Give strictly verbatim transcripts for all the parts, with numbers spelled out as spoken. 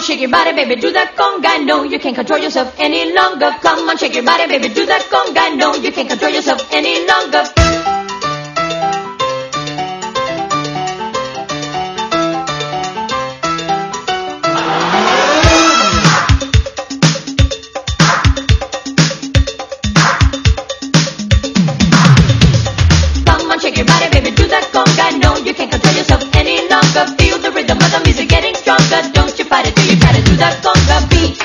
shake your body, baby, do that conga. No, you can't control yourself any longer. Come on, shake your body, baby, do that conga. No, you can't control yourself any longer. Come on, shake your body, baby, do that conga. No, you can't control yourself any longer. Feel the rhythm of the music getting stronger. Don't you fight it till you gotta do that conga beat.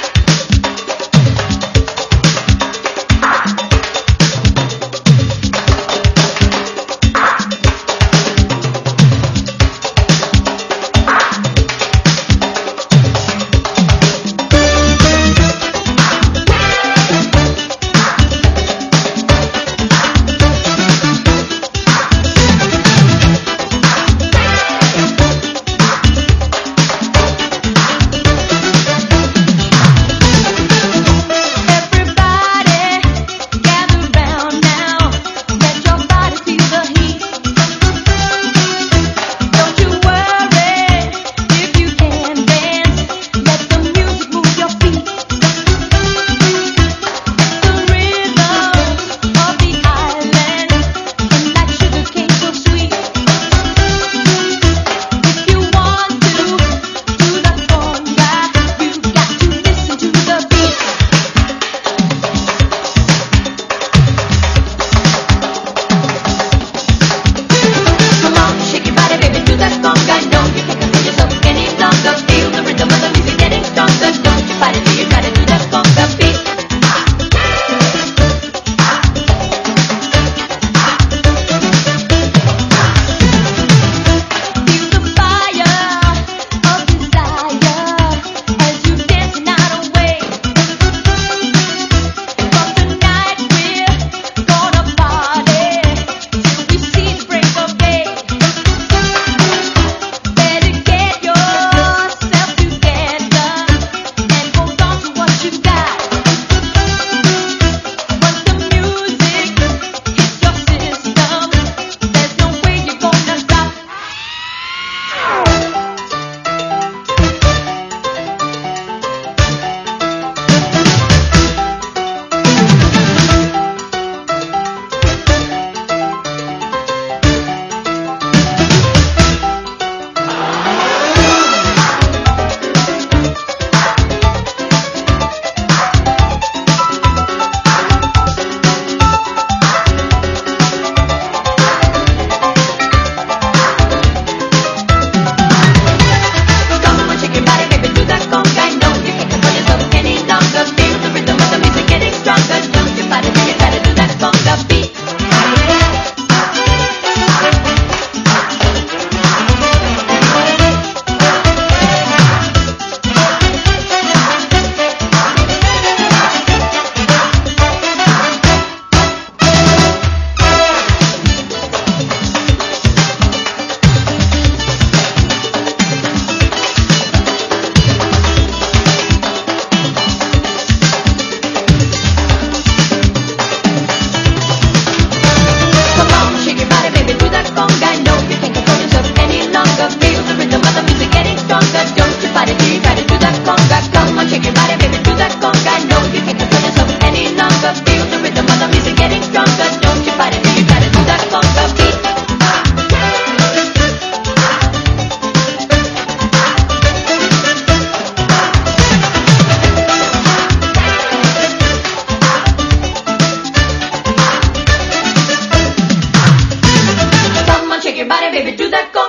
Baby, do that.